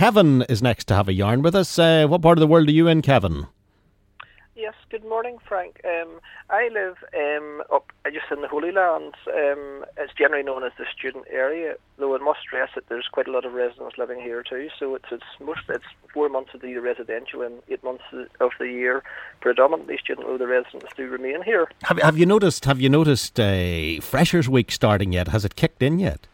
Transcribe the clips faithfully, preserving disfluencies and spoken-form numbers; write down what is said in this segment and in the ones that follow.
Kevin is next to have a yarn with us. Uh, what part of the world are you in, Kevin? Yes, good morning, Frank. Um, I live um, up just in the Holy Land. Um, it's generally known as the student area, though I must stress that there's quite a lot of residents living here too. So it's it's most it's four months of the year residential and eight months of the year predominantly student. Though the residents do remain here. Have Have you noticed? Have you noticed uh, Freshers Week starting yet? Has it kicked in yet?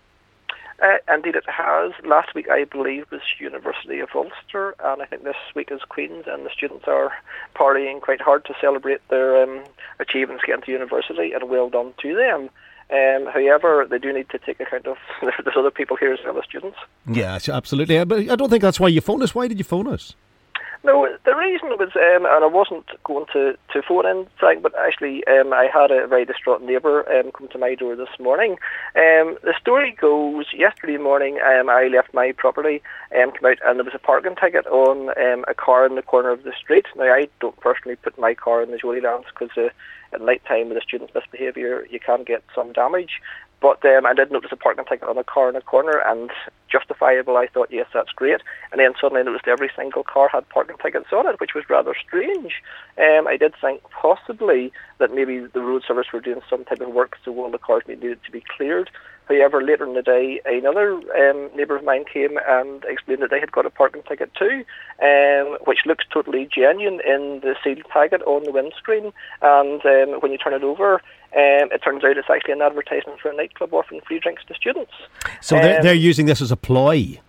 Uh, indeed it has. Last week, I believe, was University of Ulster, and I think this week is Queen's, and the students are partying quite hard to celebrate their um, achievements getting to university, and well done to them. Um, however, they do need to take account of there's other people here as well as students. Yeah, absolutely. But I don't think that's why you phoned us. Why did you phone us? No, the reason was, um, and I wasn't going to, to phone in, Frank, but actually um, I had a very distraught neighbour um, come to my door this morning. Um, the story goes, yesterday morning um, I left my property, um, came out, and there was a parking ticket on um, a car in the corner of the street. Now, I don't personally put my car in the Holy Lands because uh, at night time with the students' misbehaviour you can get some damage. But um, I did notice a parking ticket on a car in a corner, and justifiable, I thought, yes, that's great. And then suddenly I noticed every single car had parking tickets on it, which was rather strange. Um, I did think possibly that maybe the road service were doing some type of work, so all the cars needed to be cleared. However, later in the day, another um, neighbour of mine came and explained that they had got a parking ticket too, um, which looks totally genuine in the sealed packet on the windscreen. And um, when you turn it over, um, it turns out it's actually an advertisement for a nightclub offering free drinks to students. So um, they're, they're using this as a ploy?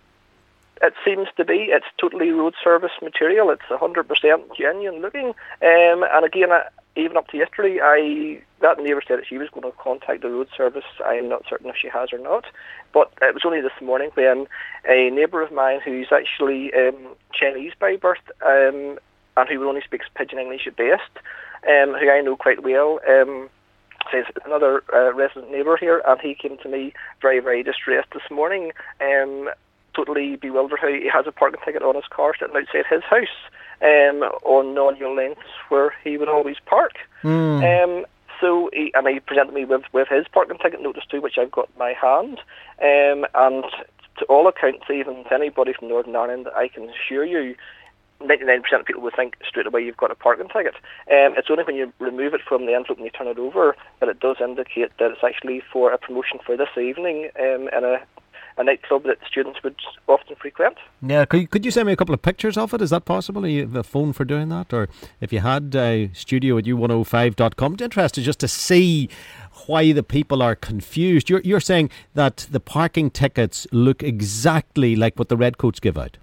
It seems to be. It's totally road service material. It's one hundred percent genuine looking. Um, and again, I, even up to yesterday, I that neighbour said that she was going to contact the road service. I am not certain if she has or not. But it was only this morning when a neighbour of mine who's actually um, Chinese by birth um, and who only speaks pidgin English at best, um, who I know quite well, um, says another uh, resident neighbour here, and he came to me very, very distressed this morning, um, totally bewildered how he has a parking ticket on his car sitting outside his house um, on non-your lengths where he would always park. Mm. Um, so he, and he presented me with, with his parking ticket notice too, which I've got in my hand. Um, and to all accounts, even to anybody from Northern Ireland, I can assure you, ninety-nine percent of people would think straight away you've got a parking ticket. Um, it's only when you remove it from the envelope and you turn it over that it does indicate that it's actually for a promotion for this evening um, in a, a nightclub that students would often frequent. Yeah, could you, could you send me a couple of pictures of it? Is that possible? Do you have a phone for doing that? Or if you had uh, studio at u one oh five dot com, I'm interested just to see why the people are confused. You're, you're saying that the parking tickets look exactly like what the Redcoats give out?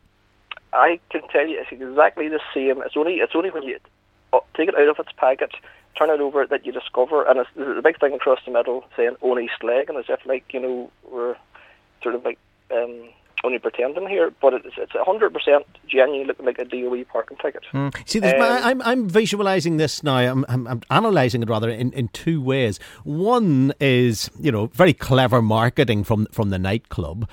I can tell you it's exactly the same. It's only it's only when you take it out of its packet, turn it over, that you discover, and it's, there's a big thing across the middle saying only Slag, and as if like, you know, we're sort of like um, only pretending here, but it's it's one hundred percent genuine, looking like a D O E parking ticket. Mm. See, um, I'm I'm visualising this now. I'm I'm, I'm analysing it rather in, in two ways. One is, you know, very clever marketing from from the nightclub.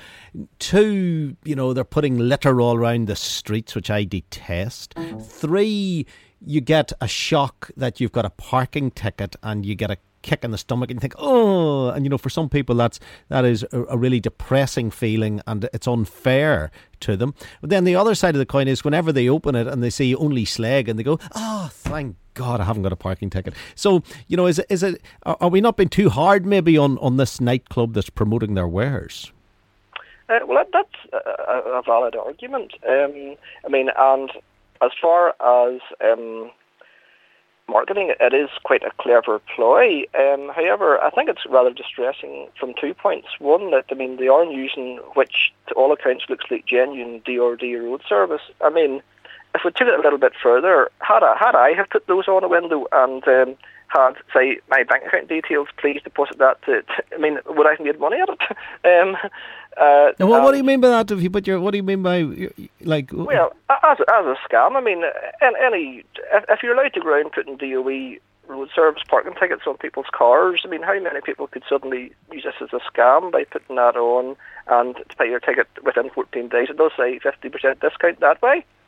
Two, you know, they're putting litter all around the streets, which I detest. Three, you get a shock that you've got a parking ticket and you get a kick in the stomach and you think, oh, and you know, for some people that's that is a, a really depressing feeling and it's unfair to them. But then the other side of the coin is whenever they open it and they see only Slag and they go, oh, thank God I haven't got a parking ticket. So, you know, is it, is it are, are we not being too hard maybe on, on this nightclub that's promoting their wares? Uh, well, that, that's a, a valid argument. Um, I mean, and as far as um, marketing, it is quite a clever ploy. Um, however, I think it's rather distressing from two points. One, that I mean they are using, which to all accounts looks like genuine D R D road service. I mean, if we took it a little bit further, had I, had I have put those on a window and um, had, say, my bank account details, please deposit that to, to I mean, would I have made money at it? um, uh, and what, what do you mean by that? If you put your, what do you mean by, like? Well, as as a scam, I mean, any if, if you're allowed to go around putting D O E road service parking tickets on people's cars, I mean, how many people could suddenly use this as a scam by putting that on and to pay your ticket within fourteen days? It does say fifty percent discount that way.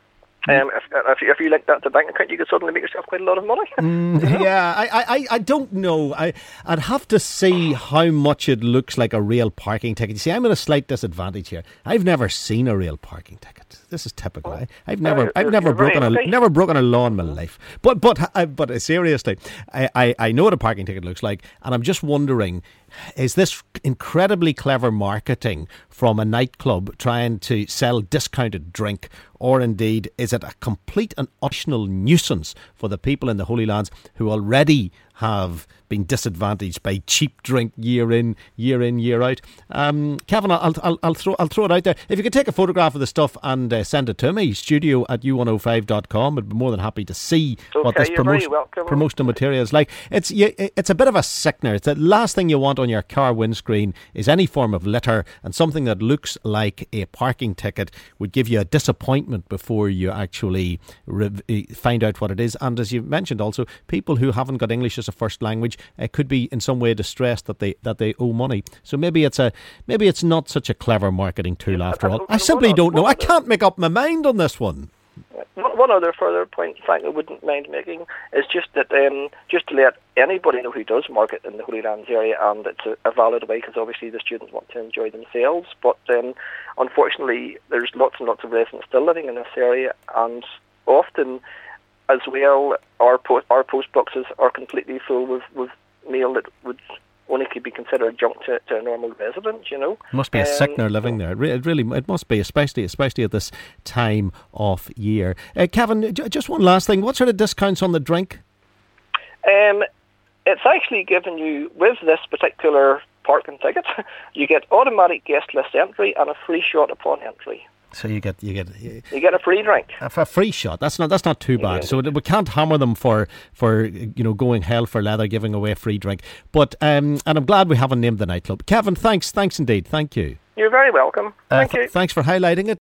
Um, if, if, you, if you link that to a bank account, you could suddenly make yourself quite a lot of money. mm, you know? Yeah, I, I, I don't know. I, I'd have to see how much it looks like a real parking ticket. You see, I'm at a slight disadvantage here. I've never seen a real parking ticket. This is typical. I, I've never, uh, I've never broken a, okay. never broken a law in my life. But, but, uh, but uh, seriously, I, I, I know what a parking ticket looks like, and I'm just wondering, is this incredibly clever marketing from a nightclub trying to sell discounted drink, or indeed is it a complete and optional nuisance for the people in the Holy Lands who already have been disadvantaged by cheap drink year in, year in, year out? Um, Kevin, I'll, I'll, I'll throw I'll throw it out there. If you could take a photograph of the stuff and uh, send it to me, studio at u one oh five dot com, I'd be more than happy to see okay, what this promotion, promotional material is like. It's you, it's a bit of a sickener. It's the last thing you want on your car windscreen is any form of litter, and something that looks like a parking ticket would give you a disappointment before you actually re- find out what it is. And as you mentioned also, people who haven't got English as a first language uh, could be in some way distressed that they that they owe money. So maybe it's a maybe it's not such a clever marketing tool after all. I simply don't know. I can't make up my mind on this one. One other further point, Frank, I wouldn't mind making is just that um, just to let anybody know who does market in the Holy Lands area, and it's a, a valid way because obviously the students want to enjoy themselves. But um, unfortunately, there's lots and lots of residents still living in this area, and often as well, our post, our post boxes are completely full with, with mail that would only could be considered junk to, to a normal resident, you know. Must be a um, sickener living there. It, re- it really, it must be, especially especially at this time of year. Uh, Kevin, j- just one last thing. What sort of discounts on the drink? Um, it's actually given you, with this particular parking ticket, you get automatic guest list entry and a free shot upon entry. So you get you get you, you get a free drink. A, a free shot. That's not that's not too bad. Yeah. So we can't hammer them for for you know going hell for leather, giving away a free drink. But um, and I'm glad we haven't named the nightclub. Kevin, thanks, thanks indeed. Thank you. You're very welcome. Thank uh, th- you. Thanks for highlighting it.